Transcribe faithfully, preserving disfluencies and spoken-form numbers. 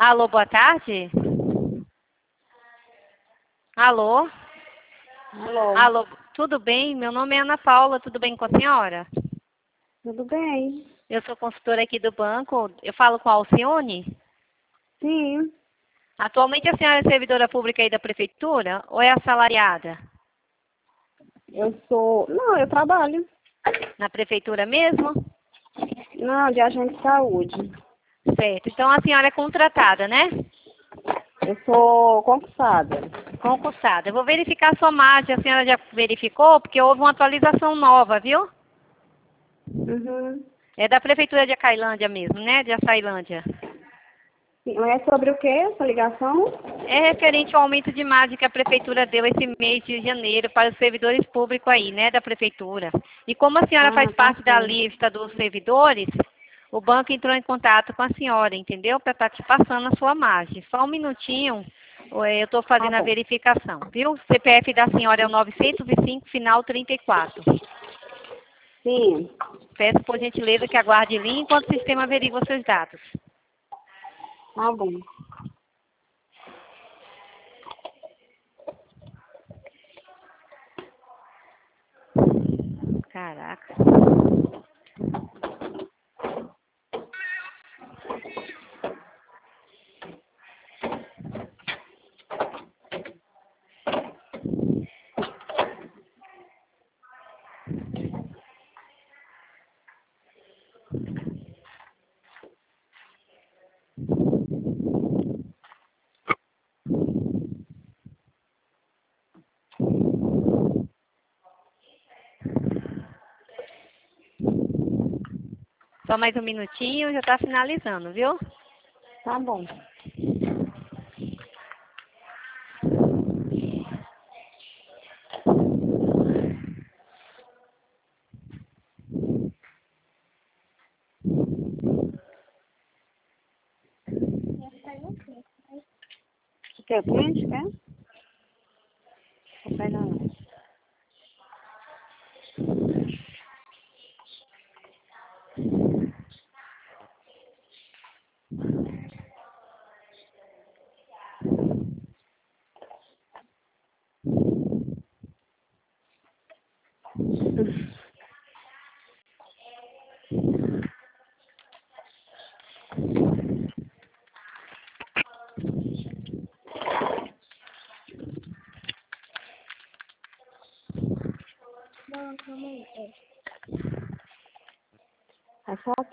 Alô, boa tarde. Alô? Alô, Alô, tudo bem? Meu nome é Ana Paula, tudo bem com a senhora? tudo bem? Eu sou consultora aqui do banco, eu falo com a Alcione. Sim, Atualmente a senhora é servidora pública aí da prefeitura ou é assalariada? eu sou. Não, eu trabalho. Na prefeitura mesmo? Não, de agente de saúde. Certo, então a senhora é contratada, né? Eu sou concursada. Concursada. Eu vou verificar a sua margem, a senhora já verificou? Porque houve uma atualização nova, viu? Uhum. É da prefeitura de Acailândia mesmo, né? De Açailândia. Sim, mas é sobre o quê, essa ligação? É referente ao aumento de margem que a prefeitura deu esse mês de janeiro para os servidores públicos aí, né, da prefeitura. E como a senhora faz Ah, tá parte da certo. lista dos servidores, o banco entrou em contato com a senhora, entendeu? Para estar te passando a sua margem. Só um minutinho, eh, eu estou Tá fazendo a bom. verificação, viu? C P F da senhora é o novecentos e cinco, final trinta e quatro. Sim, Peço por gentileza que aguarde linha enquanto o sistema averigua seus dados. tá bom. Caraca. Só mais um minutinho, já está finalizando, viu? Tá bom. O que? O cliente quer? Vou pegar lá. É só